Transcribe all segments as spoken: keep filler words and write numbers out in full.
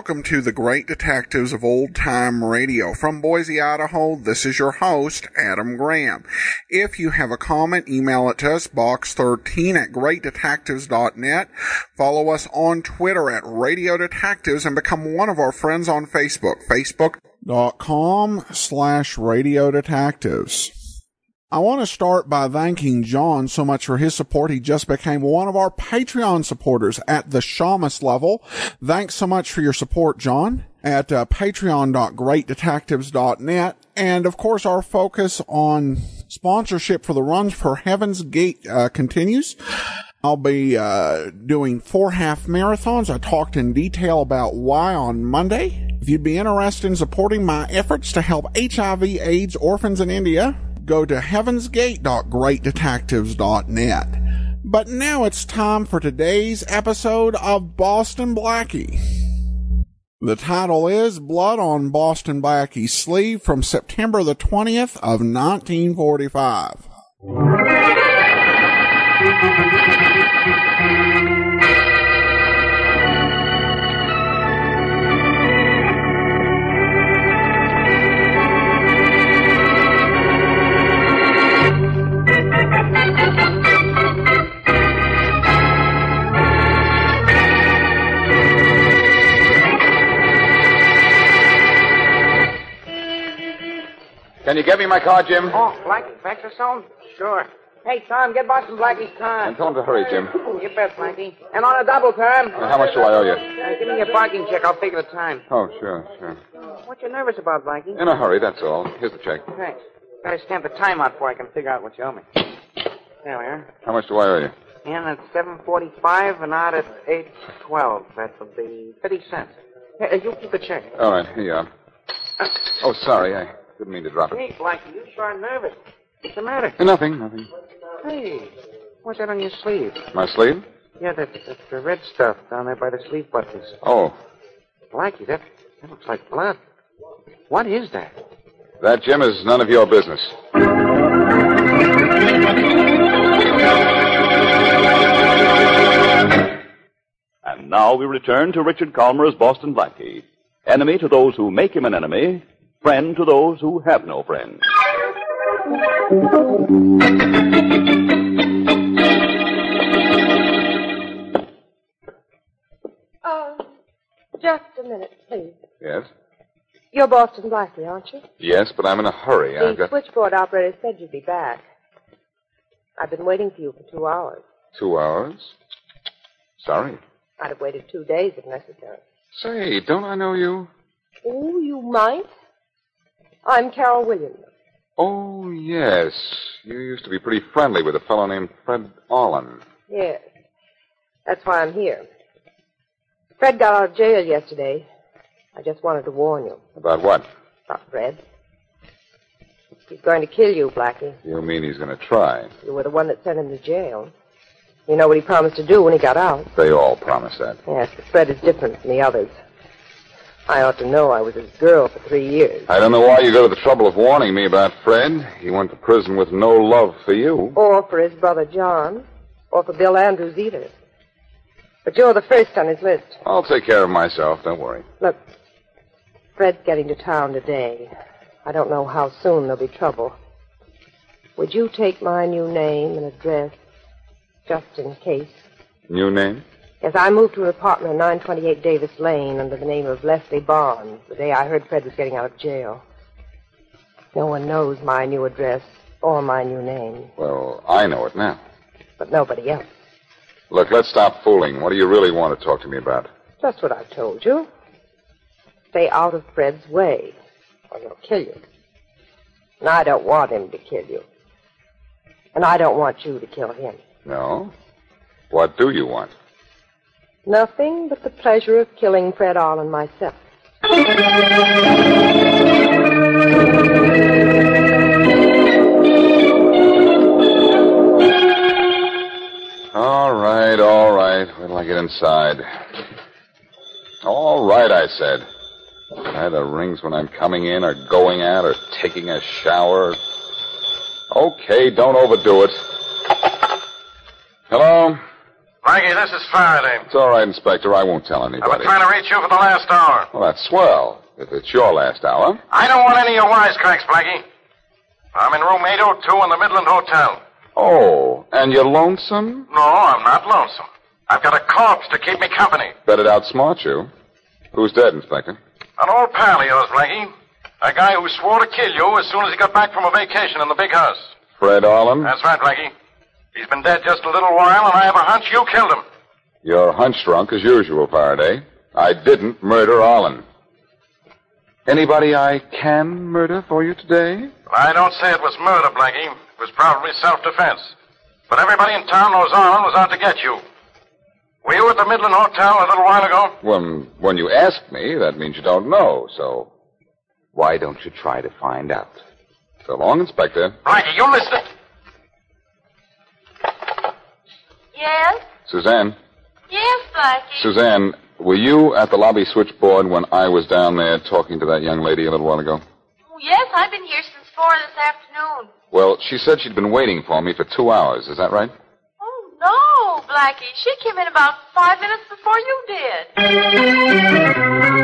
welcome to the Great Detectives of Old Time Radio. From Boise, Idaho, this is your host, Adam Graham. If you have a comment, email it to us, box thirteen at great detectives dot net. Follow us on Twitter at Radio Detectives and become one of our friends on Facebook, facebook.com slash Radio Detectives. I want to start by thanking John so much for his support. He just became one of our Patreon supporters at the Shamus level. Thanks so much for your support, John, at uh, patreon dot great detectives dot net. And, of course, our focus on sponsorship for the Runs for Heaven's Gate uh, continues. I'll be uh doing four half marathons. I talked in detail about why on Monday. If you'd be interested in supporting my efforts to help H I V AIDS orphans in India, go to heavens gate dot great detectives dot net. But now it's time for today's episode of Boston Blackie. The title is Blood on Boston Blackie's Sleeve from September the twentieth of nineteen forty-five. Can you get me my car, Jim? Oh, Blackie, fax or something? Sure. Hey, Tom, get Boston Blackie's time. And tell him to hurry, Jim. You bet, Blackie. And on a double, Tom. Uh, how much do I owe you? Uh, give me your parking check. I'll figure the time. Oh, sure, sure. What you nervous about, Blackie? In a hurry, that's all. Here's the check. Thanks. Gotta stamp the time out before I can figure out what you owe me. There we are. How much do I owe you? In at seven forty-five and out at eight twelve. That would be fifty cents. Hey, you keep the check. All right, here you are. Uh, Oh, sorry, I didn't mean to drop it. Hey, Blackie, you sure are nervous. What's the matter? Uh, Nothing, nothing. Hey, what's that on your sleeve? My sleeve? Yeah, that, that's the red stuff down there by the sleeve buttons. Oh, Blackie, that, that looks like blood. What is that? that, Jim, is none of your business. And now we return to Richard Calmer's Boston Blackie. Enemy to those who make him an enemy, friend to those who have no friends. Oh, just a minute, please. Yes? You're Boston Blackie, aren't you? Yes, but I'm in a hurry. The I've got switchboard operator said you'd be back. I've been waiting for you for two hours. two hours. Sorry. I'd have waited two days if necessary. Say, don't I know you? Oh, you might. I'm Carol Williams. Oh, yes. You used to be pretty friendly with a fellow named Fred Orlin. Yes. That's why I'm here. Fred got out of jail yesterday. I just wanted to warn you. About what? About Fred. He's going to kill you, Blackie. You mean he's going to try? You were the one that sent him to jail. You know what he promised to do when he got out. They all promise that. Yes, but Fred is different from the others. I ought to know. I was his girl for three years. I don't know why you go to the trouble of warning me about Fred. He went to prison with no love for you. Or for his brother John. Or for Bill Andrews either. But you're the first on his list. I'll take care of myself. Don't worry. Look, Fred's getting to town today. I don't know how soon there'll be trouble. Would you take my new name and address, just in case? New name? Yes, I moved to an apartment on nine twenty-eight Davis Lane under the name of Leslie Barnes the day I heard Fred was getting out of jail. No one knows my new address or my new name. Well, I know it now. But nobody else. Look, let's stop fooling. What do you really want to talk to me about? Just what I've told you. Stay out of Fred's way, or he'll kill you. And I don't want him to kill you. And I don't want you to kill him. No? What do you want? Nothing but the pleasure of killing Fred Orlin myself. All right, all right. Wait till I get inside. All right, I said. Either rings when I'm coming in or going out or taking a shower. Okay, don't overdo it. Hello? Blackie, this is Faraday. It's all right, Inspector. I won't tell I've been anybody. trying to reach you for the last hour. Well, that's swell. If it's your last hour. I don't want any of your wisecracks, Blackie. I'm in room eight oh two in the Midland Hotel. Oh, and you're lonesome? No, I'm not lonesome. I've got a corpse to keep me company. Bet it outsmart you. Who's dead, Inspector? An old pal of yours, Blackie. A guy who swore to kill you as soon as he got back from a vacation in the big house. Fred Arlen? That's right, Blackie. He's been dead just a little while, and I have a hunch you killed him. You're hunch drunk as usual, Faraday. I didn't murder Arlen. Anybody I can murder for you today? I don't say it was murder, Blackie. It was probably self-defense. But everybody in town knows Arlen was out to get you. Were you at the Midland Hotel a little while ago? When, when you ask me, that means you don't know, so why don't you try to find out? So long, Inspector. Blackie, you listen. Yes? Suzanne. Yes, Blackie. Suzanne, were you at the lobby switchboard when I was down there talking to that young lady a little while ago? Oh, yes, I've been here since four this afternoon. Well, she said she'd been waiting for me for two hours. Is that right? Oh, no, Blackie. She came in about five minutes before you did.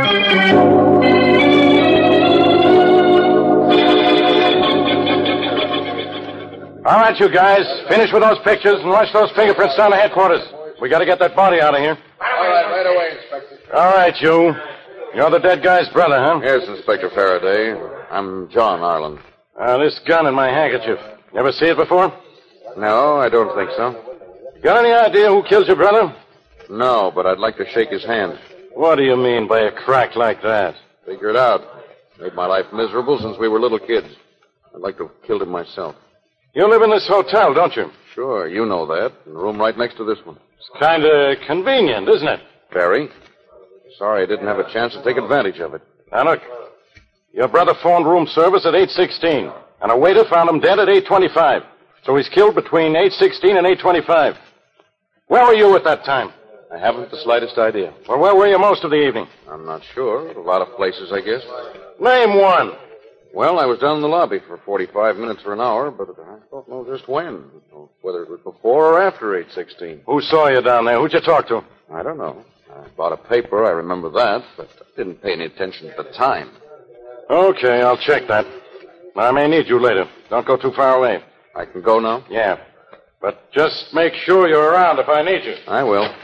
All right, you guys. Finish with those pictures and rush those fingerprints down to headquarters. We got to get that body out of here. All right, right away, Inspector. All right, you. You're the dead guy's brother, huh? Yes, Inspector Faraday. I'm John Arlen. Uh, this gun in my handkerchief. You ever see it before? No, I don't think so. Got any idea who killed your brother? No, but I'd like to shake his hand. What do you mean by a crack like that? Figure it out. Made my life miserable since we were little kids. I'd like to have killed him myself. You live in this hotel, don't you? Sure, you know that. In the room right next to this one. It's kind of convenient, isn't it? Very. Sorry I didn't have a chance to take advantage of it. Now, look. Your brother phoned room service at eight sixteen, and a waiter found him dead at eight twenty-five. So he's killed between eight sixteen and eight twenty-five. Where were you at that time? I haven't the slightest idea. Well, where were you most of the evening? I'm not sure. A lot of places, I guess. Name one. Well, I was down in the lobby for forty-five minutes or an hour, but I don't know just when. Whether it was before or after eight sixteen. Who saw you down there? Who'd you talk to? I don't know. I bought a paper, I remember that, but I didn't pay any attention at the time. Okay, I'll check that. I may need you later. Don't go too far away. I can go now? Yeah. But just make sure you're around if I need you. I will.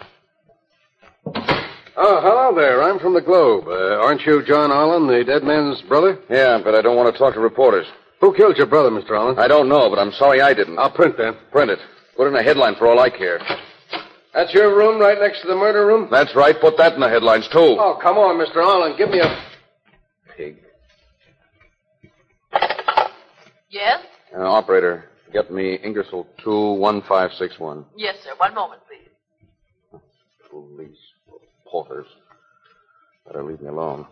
Oh, hello there. I'm from the Globe. Uh, aren't you John Arlen, the dead man's brother? Yeah, but I don't want to talk to reporters. Who killed your brother, Mister Arlen? I don't know, but I'm sorry I didn't. I'll print that. Print it. Put in a headline for all I care. That's your room right next to the murder room? That's right. Put that in the headlines, too. Oh, come on, Mister Arlen. Give me a... Pig. Yes? Uh, operator, get me Ingersoll two one five six one. Yes, sir. One moment, please. Police. Porters. Better leave me alone.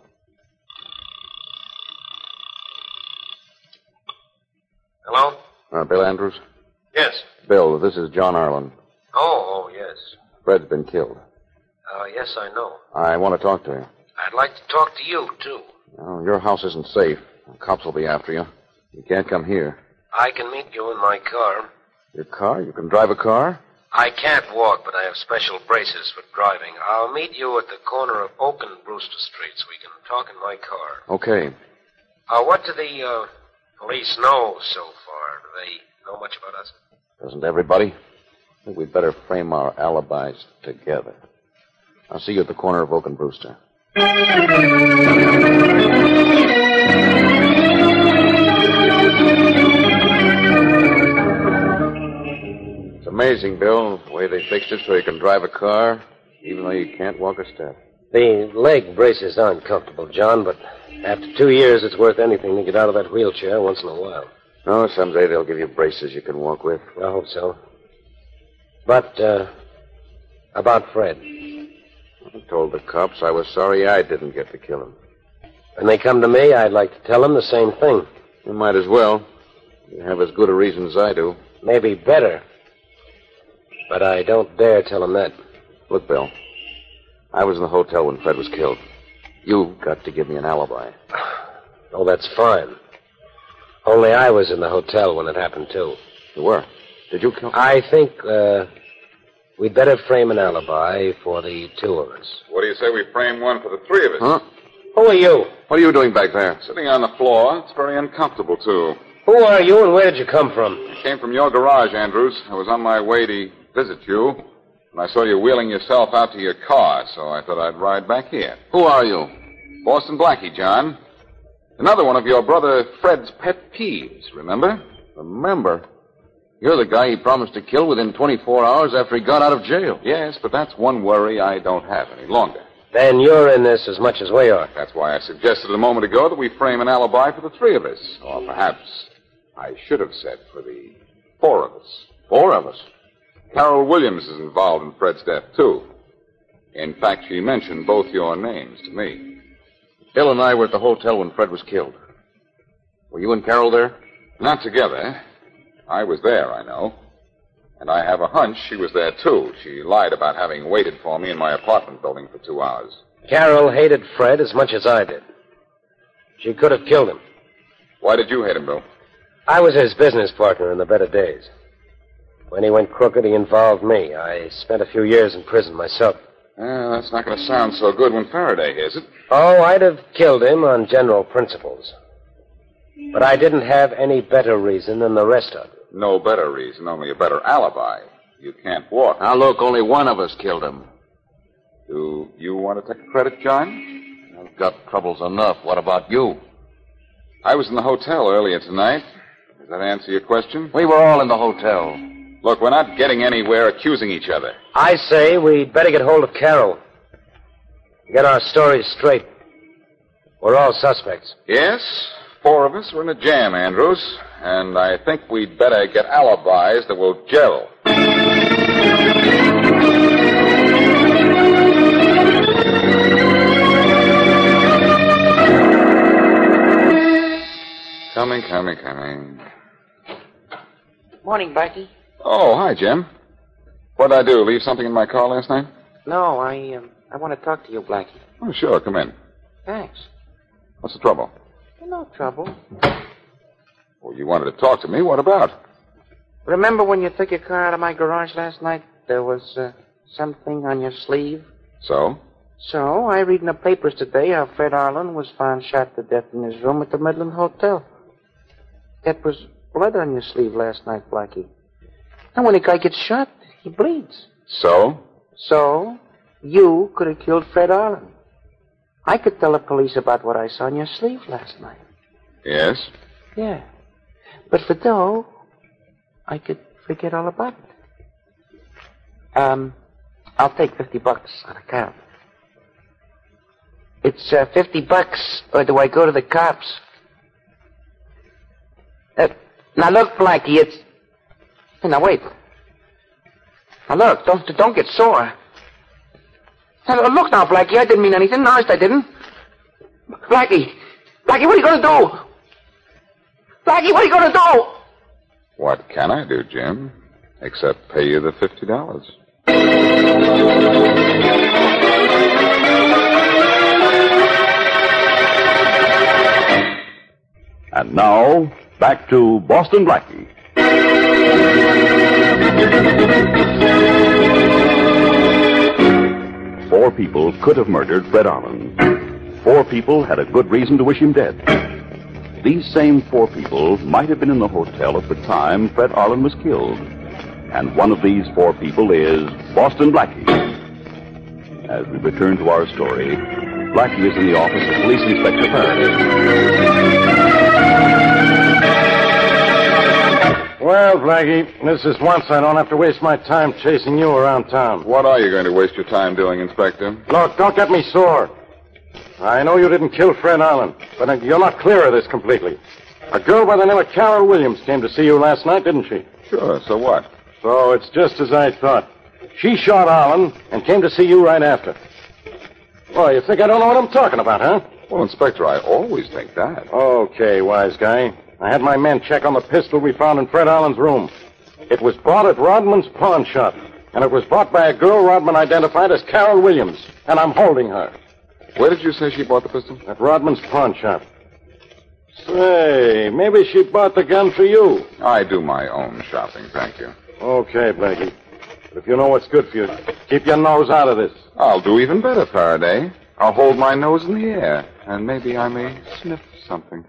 Hello? Uh, Bill Andrews? Yes. Bill, this is John Arlen. Oh, oh, yes. Fred's been killed. Uh, yes, I know. I want to talk to you. I'd like to talk to you, too. Oh, your house isn't safe. The cops will be after you. You can't come here. I can meet you in my car. Your car? You can drive a car? I can't walk, but I have special braces for driving. I'll meet you at the corner of Oak and Brewster Streets. We can talk in my car. Okay. Uh, what do the uh, police know so far? Do they know much about us? Doesn't everybody? I think we'd better frame our alibis together. I'll see you at the corner of Oak and Brewster. It's amazing, Bill, the way they fixed it so you can drive a car, even though you can't walk a step. The leg braces aren't comfortable, John, but after two years, it's worth anything to get out of that wheelchair once in a while. Oh, someday they'll give you braces you can walk with. I hope so. But, uh, about Fred. I told the cops I was sorry I didn't get to kill him. When they come to me, I'd like to tell them the same thing. You might as well. You have as good a reason as I do. Maybe better. But I don't dare tell them that. Look, Bill, I was in the hotel when Fred was killed. You've got to give me an alibi. Oh, that's fine. Only I was in the hotel when it happened, too. You were? Did you kill him? I think, uh, we'd better frame an alibi for the two of us. What do you say we frame one for the three of us? Huh? Who are you? What are you doing back there? Sitting on the floor. It's very uncomfortable, too. Who are you and where did you come from? I came from your garage, Andrews. I was on my way to visit you, and I saw you wheeling yourself out to your car, so I thought I'd ride back here. Who are you? Boston Blackie, John. Another one of your brother Fred's pet peeves, remember? Remember? You're the guy he promised to kill within twenty-four hours after he got out of jail. Yes, but that's one worry I don't have any longer. Then you're in this as much as we are. That's why I suggested a moment ago that we frame an alibi for the three of us. Or perhaps I should have said for the four of us. Four of us? Carol Williams is involved in Fred's death, too. In fact, she mentioned both your names to me. Bill and I were at the hotel when Fred was killed. Were you and Carol there? Not together. I was there, I know. And I have a hunch she was there, too. She lied about having waited for me in my apartment building for two hours. Carol hated Fred as much as I did. She could have killed him. Why did you hate him, Bill? I was his business partner in the better days. When he went crooked, he involved me. I spent a few years in prison myself. Well, that's not going to sound so good when Faraday hears it. Oh, I'd have killed him on general principles. But I didn't have any better reason than the rest of you. No better reason, only a better alibi. You can't walk. Now, look, only one of us killed him. Do you want to take credit, John? I've got troubles enough. What about you? I was in the hotel earlier tonight. Does that answer your question? We were all in the hotel. Look, we're not getting anywhere accusing each other. I say we'd better get hold of Carol. Get our stories straight. We're all suspects. Yes? Four of us are in a jam, Andrews. And I think we'd better get alibis that will gel. Coming, coming, coming. Morning, Blackie. Oh, hi, Jim. What'd I do, leave something in my car last night? No, I, um, I want to talk to you, Blackie. Oh, sure, come in. Thanks. What's the trouble? No trouble. Well, you wanted to talk to me. What about? Remember when you took your car out of my garage last night? There was uh, something on your sleeve. So? So, I read in the papers today how Fred Arlen was found shot to death in his room at the Midland Hotel. There was blood on your sleeve last night, Blackie. And when a guy gets shot, he bleeds. So? So, you could have killed Fred Arlen. I could tell the police about what I saw on your sleeve last night. Yes? Yeah. But for dough, I could forget all about it. Um, I'll take fifty bucks on account. It's uh, fifty bucks, or do I go to the cops? Uh, now look, Blackie, it's... Hey, now wait. Now look, don't don't get sore. Now, look now, Blackie, I didn't mean anything. Honest, I didn't. Blackie, Blackie, what are you going to do? Blackie, what are you going to do? What can I do, Jim? Except pay you the fifty dollars. And now, back to Boston Blackie. Four people could have murdered Fred Arlen. Four people had a good reason to wish him dead. These same four people might have been in the hotel at the time Fred Arlen was killed. And one of these four people is Boston Blackie. As we return to our story, Blackie is in the office of Police Inspector Faraday. Well, Blackie, this is once I don't have to waste my time chasing you around town. What are you going to waste your time doing, Inspector? Look, don't get me sore. I know you didn't kill Fred Allen, but you're not clear of this completely. A girl by the name of Carol Williams came to see you last night, didn't she? Sure, so what? So it's just as I thought. She shot Allen and came to see you right after. Well, you think I don't know what I'm talking about, huh? Well, Inspector, I always think that. Okay, wise guy. I had my men check on the pistol we found in Fred Allen's room. It was bought at Rodman's pawn shop, and it was bought by a girl Rodman identified as Carol Williams, and I'm holding her. Where did you say she bought the pistol? At Rodman's pawn shop. Say, maybe she bought the gun for you. I do my own shopping, thank you. Okay, Blackie. But if you know what's good for you, keep your nose out of this. I'll do even better, Faraday. I'll hold my nose in the air, and maybe I may sniff something.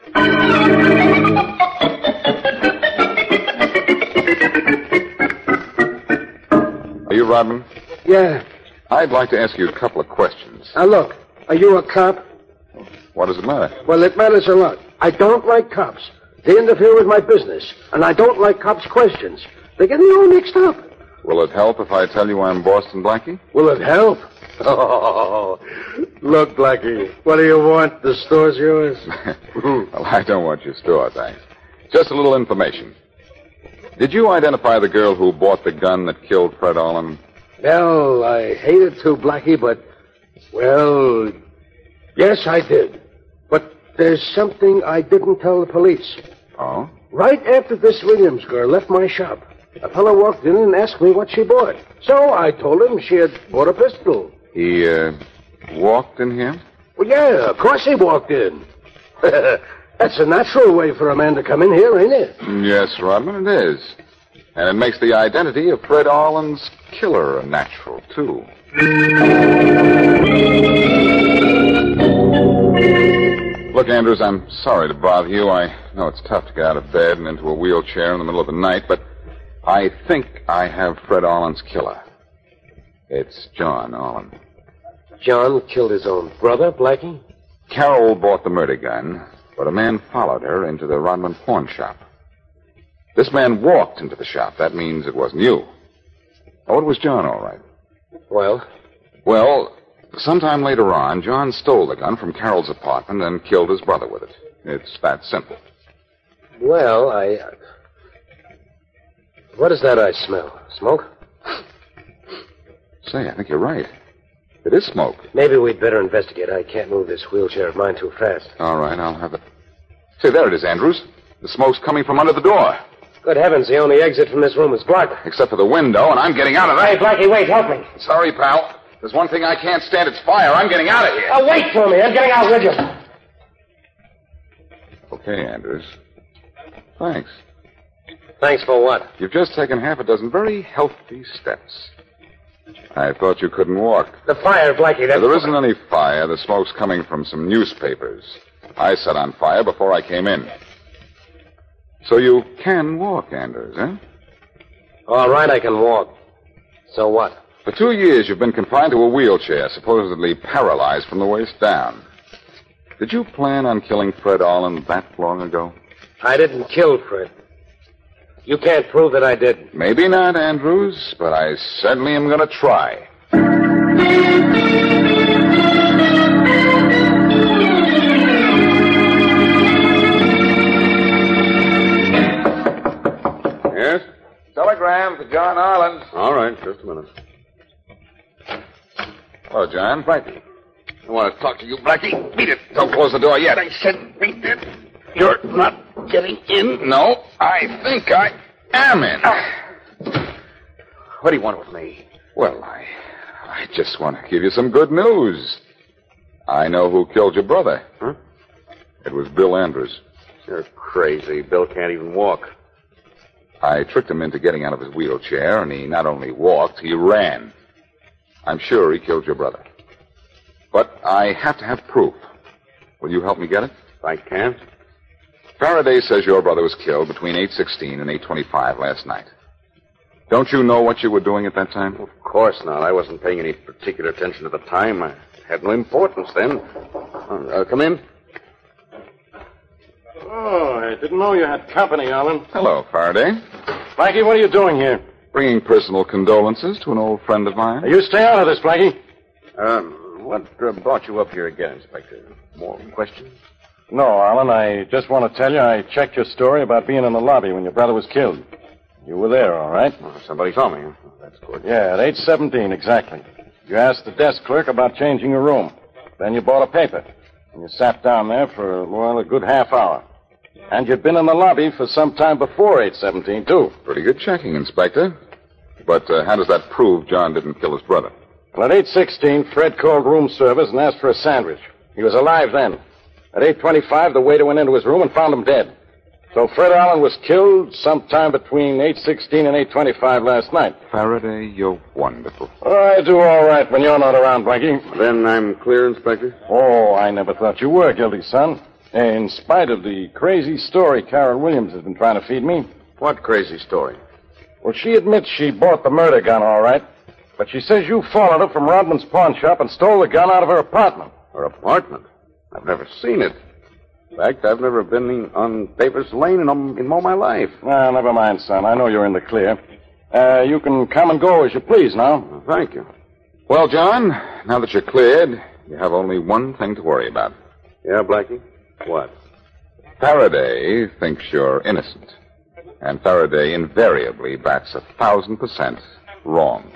Are you Rodman? Yeah. I'd like to ask you a couple of questions. Now, look, are you a cop? What does it matter? Well, it matters a lot. I don't like cops. They interfere with my business, and I don't like cops' questions. They get me all mixed up. Will it help if I tell you I'm Boston Blackie? Will it help? Oh, look, Blackie, what do you want? The store's yours? Well, I don't want your store, thanks. Just a little information. Did you identify the girl who bought the gun that killed Fred Allen? Well, I hated to, Blackie, but, well, yes, I did. But there's something I didn't tell the police. Oh? Right after this Williams girl left my shop, a fellow walked in and asked me what she bought. So I told him she had bought a pistol. He, uh, walked in here? Well, yeah, of course he walked in. That's a natural way for a man to come in here, ain't it? Yes, Rodman, it is. And it makes the identity of Fred Allen's killer a natural, too. Look, Andrews, I'm sorry to bother you. I know it's tough to get out of bed and into a wheelchair in the middle of the night, but I think I have Fred Allen's killer. It's John Allen. John killed his own brother, Blackie? Carol bought the murder gun, but a man followed her into the Rodman pawn shop. This man walked into the shop. That means it wasn't you. Oh, it was John, all right. Well? Well, sometime later on, John stole the gun from Carol's apartment and killed his brother with it. It's that simple. Well, I... Uh... What is that I smell? Smoke? Say, I think you're right. It is smoke. Maybe we'd better investigate. I can't move this wheelchair of mine too fast. All right, I'll have it. Say, there it is, Andrews. The smoke's coming from under the door. Good heavens, the only exit from this room is blocked. Except for the window, and I'm getting out of there. Hey, Blackie, wait, help me. Sorry, pal. There's one thing I can't stand. It's fire. I'm getting out of here. Oh, wait for me. I'm getting out with you. Okay, Andrews. Thanks. Thanks for what? You've just taken half a dozen very healthy steps. I thought you couldn't walk. The fire, Blackie, that's... There isn't any fire. The smoke's coming from some newspapers. I set on fire before I came in. So you can walk, Andrews, eh? All right, I can walk. So what? For two years, you've been confined to a wheelchair, supposedly paralyzed from the waist down. Did you plan on killing Fred Allen that long ago? I didn't kill Fred. You can't prove that I did. Maybe not, Andrews, but I certainly am going to try. Yes? Telegram for John Allen. All right, just a minute. Hello, John. Blackie. I want to talk to you, Blackie. Beat it. Don't close the door yet. I said beat it. You're not getting in. No, I think I am in. What do you want with me? Well, I, I just want to give you some good news. I know who killed your brother. Huh? It was Bill Andrews. You're crazy. Bill can't even walk. I tricked him into getting out of his wheelchair, and he not only walked, he ran. I'm sure he killed your brother. But I have to have proof. Will you help me get it? I can. Faraday says your brother was killed between eight sixteen and eight twenty-five last night. Don't you know what you were doing at that time? Of course not. I wasn't paying any particular attention at the time. I had no importance then. Uh, come in. Oh, I didn't know you had company, Allen. Hello, Faraday. Blackie, what are you doing here? Bringing personal condolences to an old friend of mine. Now, you stay out of this, Blackie. Um, what uh, brought you up here again, Inspector? More questions? No, Allen, I just want to tell you I checked your story about being in the lobby when your brother was killed. You were there, all right? Oh, somebody saw me. That's good. Yeah, at eight seventeen, exactly. You asked the desk clerk about changing your room. Then you bought a paper. And you sat down there for, well, a good half hour. And you'd been in the lobby for some time before eight seventeen, too. Pretty good checking, Inspector. But uh, how does that prove John didn't kill his brother? Well, at eight sixteen, Fred called room service and asked for a sandwich. He was alive then. At eight twenty-five, the waiter went into his room and found him dead. So Fred Allen was killed sometime between eight sixteen and eight twenty-five last night. Faraday, you're wonderful. I do all right when you're not around, Blackie. Then I'm clear, Inspector? Oh, I never thought you were guilty, son. In spite of the crazy story Carol Williams has been trying to feed me. What crazy story? Well, she admits she bought the murder gun, all right. But she says you followed her from Rodman's pawn shop and stole the gun out of her apartment. Her apartment? I've never seen it. In fact, I've never been in, on Davis Lane in, um, in all my life. Ah, never mind, son. I know you're in the clear. Uh, you can come and go as you please now. Well, thank you. Well, John, now that you're cleared, you have only one thing to worry about. Yeah, Blackie? What? Faraday thinks you're innocent. And Faraday invariably bats a thousand percent wrong.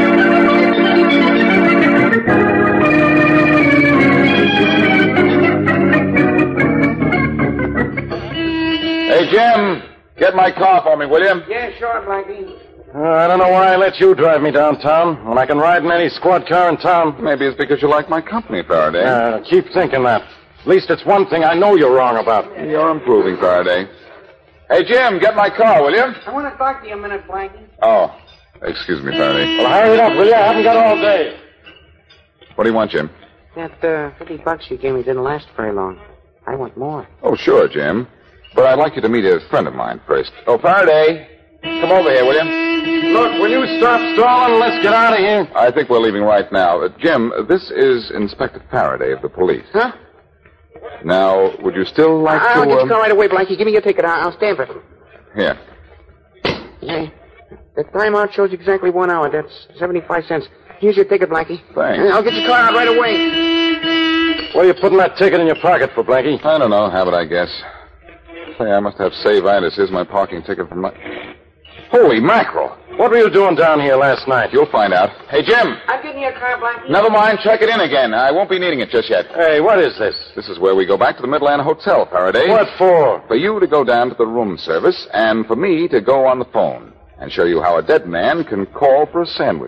Hey, Jim, get my car for me, will you? Yeah, sure, Blackie. Uh, I don't know why I let you drive me downtown when I can ride in any squad car in town. Maybe it's because you like my company, Faraday. Uh, keep thinking that. At least it's one thing I know you're wrong about. You're improving, Faraday. Hey, Jim, get my car, will you? I want to talk to you a minute, Blackie. Oh, excuse me, Faraday. Well, hurry it up, will you? I haven't got all day. What do you want, Jim? That uh, fifty bucks you gave me didn't last very long. I want more. Oh, sure, Jim. But I'd like you to meet a friend of mine first. Oh, Faraday, come over here, will you? Look, will you stop stalling and let's get out of here? I think we're leaving right now. Uh, Jim, this is Inspector Faraday of the police. Huh? Now, would you still like I'll to... get um, you call right away, Blackie. Give me your ticket. I'll, I'll stand for it. Here. Yeah. The timeout shows exactly one hour. That's seventy-five cents. Here's your ticket, Blackie. Thanks. I'll get your car out right away. What are you putting that ticket in your pocket for, Blackie? I don't know. Habit, I guess. Say, I must have save-itis. Here's my parking ticket from my... Holy mackerel. What were you doing down here last night? You'll find out. Hey, Jim. I'm getting your car, Blackie. Never mind. Check it in again. I won't be needing it just yet. Hey, what is this? This is where we go back to the Midland Hotel, Faraday. What for? For you to go down to the room service and for me to go on the phone and show you how a dead man can call for a sandwich.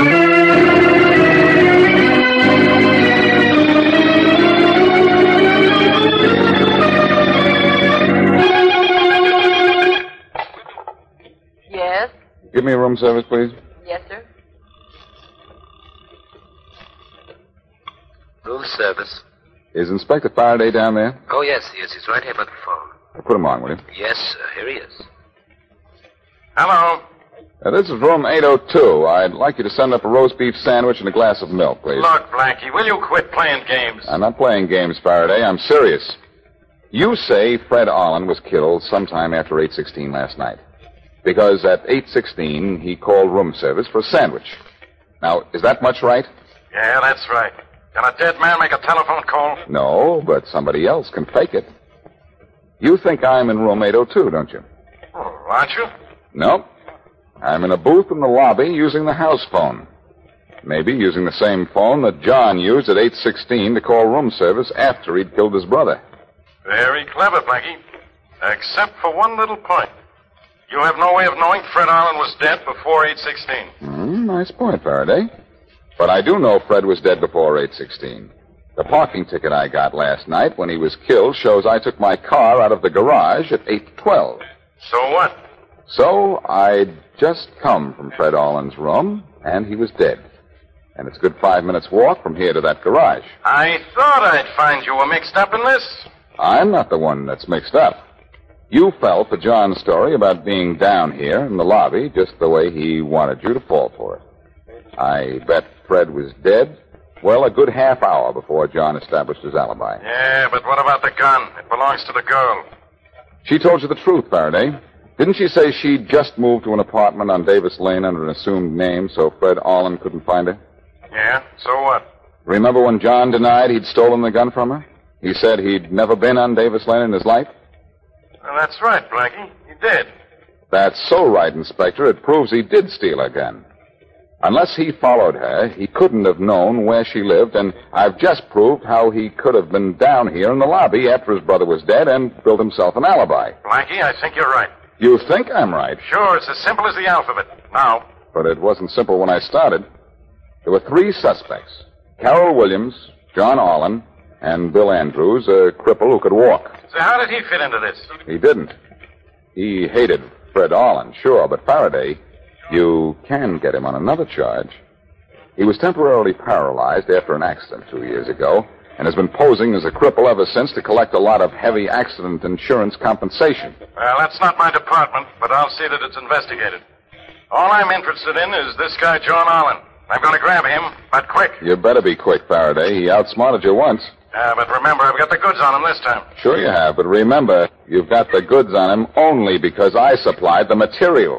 Yes? Give me a room service, please. Yes, sir. Room service. Is Inspector Faraday down there? Oh, yes, he is. He's right here by the phone. Put him on, will you? Yes, sir. Here he is. Hello. Uh, this is room eight oh two. I'd like you to send up a roast beef sandwich and a glass of milk, please. Look, Blackie, will you quit playing games? I'm not playing games, Faraday. I'm serious. You say Fred Allen was killed sometime after eight sixteen last night. Because at eight sixteen, he called room service for a sandwich. Now, is that much right? Yeah, that's right. Can a dead man make a telephone call? No, but somebody else can fake it. You think I'm in room eight oh two, don't you? Oh, aren't you? No. I'm in a booth in the lobby using the house phone. Maybe using the same phone that John used at eight sixteen to call room service after he'd killed his brother. Very clever, Blackie. Except for one little point. You have no way of knowing Fred Allen was dead before eight sixteen. Mm, nice point, Faraday. But I do know Fred was dead before eight sixteen. The parking ticket I got last night when he was killed shows I took my car out of the garage at eight twelve. So what? So I'd just come from Fred Allen's room, and he was dead. And it's a good five minutes walk from here to that garage. I thought I'd find you were mixed up in this. I'm not the one that's mixed up. You fell for John's story about being down here in the lobby just the way he wanted you to fall for it. I bet Fred was dead, well, a good half hour before John established his alibi. Yeah, but what about the gun? It belongs to the girl. She told you the truth, Faraday. Didn't she say she'd just moved to an apartment on Davis Lane under an assumed name so Fred Allen couldn't find her? Yeah, so what? Remember when John denied he'd stolen the gun from her? He said he'd never been on Davis Lane in his life? Well, that's right, Blackie. He did. That's so right, Inspector. It proves he did steal her gun. Unless he followed her, he couldn't have known where she lived, and I've just proved how he could have been down here in the lobby after his brother was dead and built himself an alibi. Blackie, I think you're right. You think I'm right? Sure, it's as simple as the alphabet. Now. But it wasn't simple when I started. There were three suspects. Carol Williams, John Allen, and Bill Andrews, a cripple who could walk. So how did he fit into this? He didn't. He hated Fred Allen, sure, but Faraday, you can get him on another charge. He was temporarily paralyzed after an accident two years ago and has been posing as a cripple ever since to collect a lot of heavy accident insurance compensation. Well, that's not my department, but I'll see that it's investigated. All I'm interested in is this guy, John Allen. I'm going to grab him, but quick. You better be quick, Faraday. He outsmarted you once. Uh, but remember, I've got the goods on him this time. Sure you have, but remember, you've got the goods on him only because I supplied the material.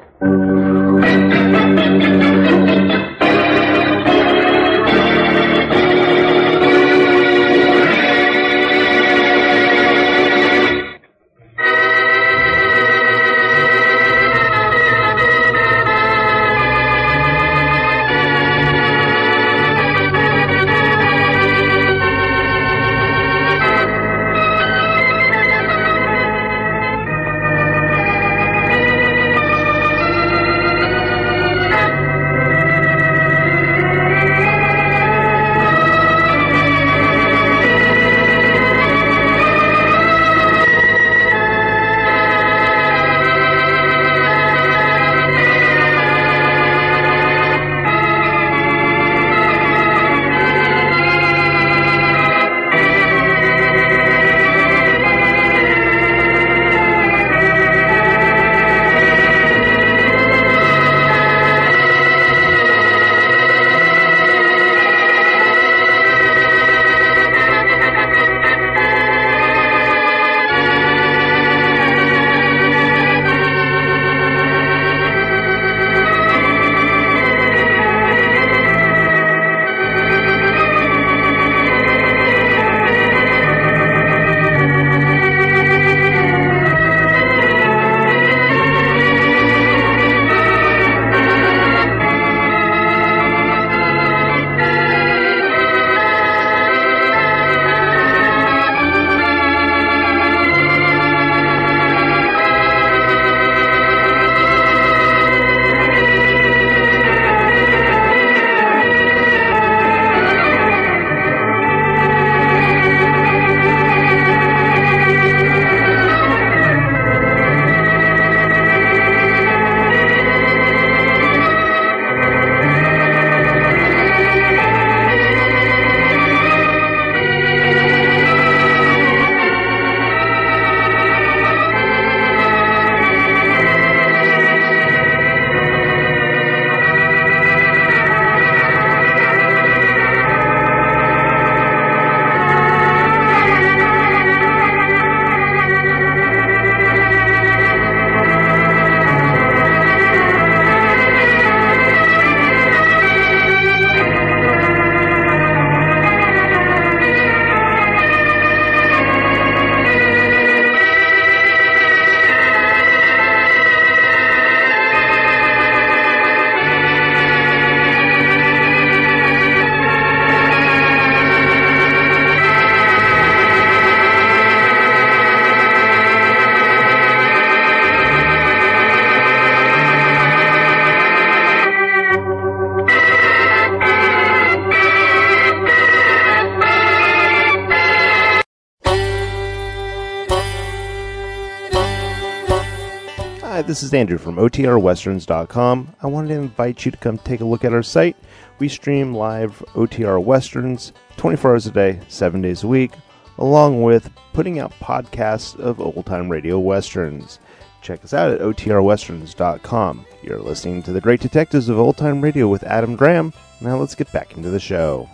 Hi, this is Andrew from O T R westerns dot com. I wanted to invite you to come take a look at our site. We stream live O T R Westerns twenty-four hours a day, seven days a week, along with putting out podcasts of old-time radio westerns. Check us out at O T R westerns dot com. You're listening to The Great Detectives of Old Time Radio with Adam Graham. Now let's get back into the show.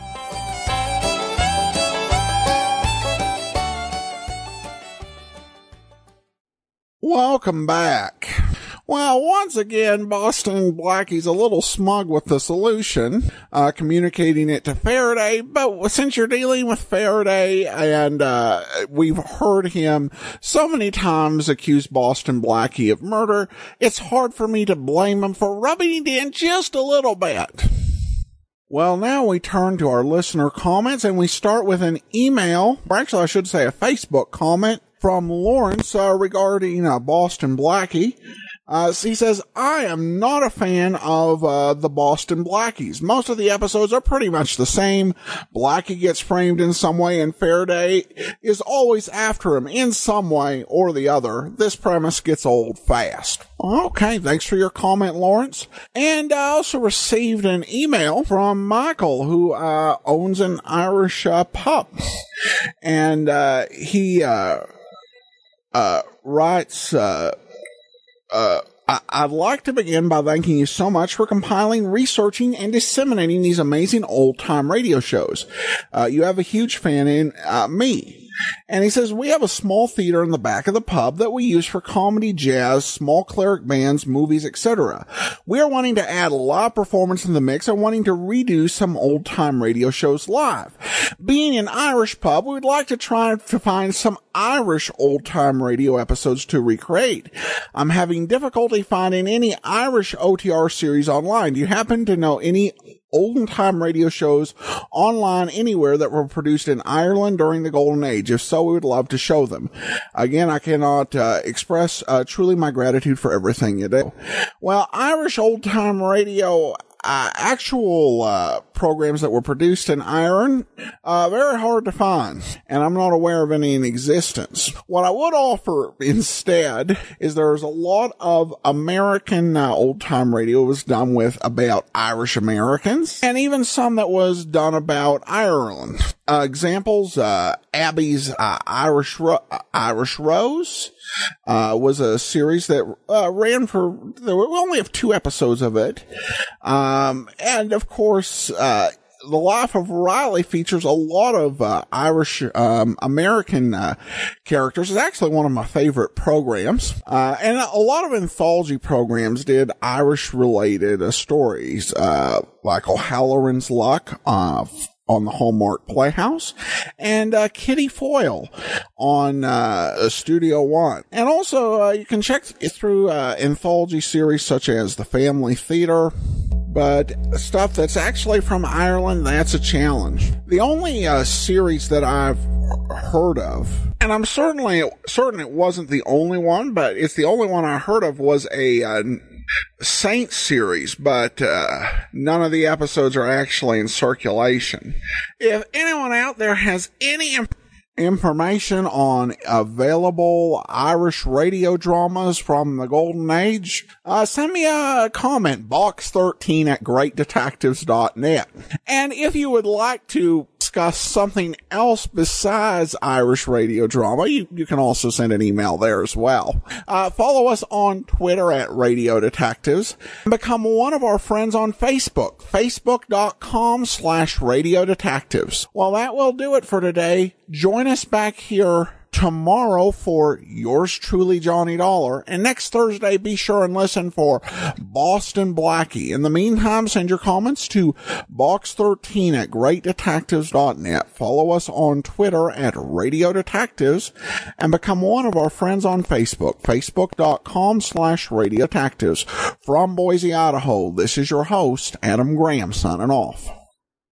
Welcome back. Well, once again, Boston Blackie's a little smug with the solution, uh, communicating it to Faraday, but since you're dealing with Faraday and, uh, we've heard him so many times accuse Boston Blackie of murder, it's hard for me to blame him for rubbing it in just a little bit. Well, now we turn to our listener comments, and we start with an email, or actually I should say a Facebook comment, from Lawrence uh, regarding uh, Boston Blackie. Uh, he says, I am not a fan of uh, the Boston Blackies. Most of the episodes are pretty much the same. Blackie gets framed in some way, and Faraday is always after him in some way or the other. This premise gets old fast. Okay, thanks for your comment, Lawrence. And I also received an email from Michael, who uh, owns an Irish uh, pub. And uh, he uh, uh, writes... Uh, Uh, I- I'd like to begin by thanking you so much for compiling, researching, and disseminating these amazing old-time radio shows. Uh, you have a huge fan in uh, me. And he says, we have a small theater in the back of the pub that we use for comedy, jazz, small cleric bands, movies, et cetera. We are wanting to add a live performance in the mix and wanting to redo some old-time radio shows live. Being an Irish pub, we would like to try to find some Irish old-time radio episodes to recreate. I'm having difficulty finding any Irish O T R series online. Do you happen to know any old-time radio shows online anywhere that were produced in Ireland during the Golden Age? If so, we would love to show them. Again, I cannot uh, express uh, truly my gratitude for everything you do. Well, Irish old-time radio... Uh, actual uh, programs that were produced in Ireland, uh, very hard to find, and I'm not aware of any in existence. What I would offer instead is there's a lot of American uh, old-time radio was done with about Irish Americans, and even some that was done about Ireland. Uh, examples, uh, Abby's uh, Irish Ro- Irish Rose uh, was a series that uh, ran for, there were, we only have two episodes of it. Um, and of course, uh, The Life of Riley features a lot of uh, Irish um, American uh, characters. It's actually one of my favorite programs. Uh, and a lot of anthology programs did Irish-related uh, stories, uh, like O'Halloran's Luck, uh, on the Hallmark Playhouse, and uh, Kitty Foyle on uh, Studio One. And also, uh, you can check through uh, anthology series such as The Family Theater, but stuff that's actually from Ireland, that's a challenge. The only uh, series that I've heard of, and I'm certainly certain it wasn't the only one, but it's the only one I heard of, was a uh, Saints series, but uh, none of the episodes are actually in circulation. If anyone out there has any imp- information on available Irish radio dramas from the Golden Age, uh, send me a comment, box thirteen at great detectives dot net. And if you would like to discuss something else besides Irish radio drama, you, you can also send an email there as well. Uh, follow us on Twitter at Radio Detectives, and become one of our friends on Facebook, facebook.com slash Radio Detectives. Well, that will do it for today. Join us back here tomorrow for yours truly, Johnny Dollar. And next Thursday, be sure and listen for Boston Blackie. In the meantime, send your comments to box thirteen at great detectives dot net. Follow us on Twitter at Radio Detectives and become one of our friends on Facebook, facebook.com slash Radio Detectives. From Boise, Idaho, this is your host, Adam Graham, signing off.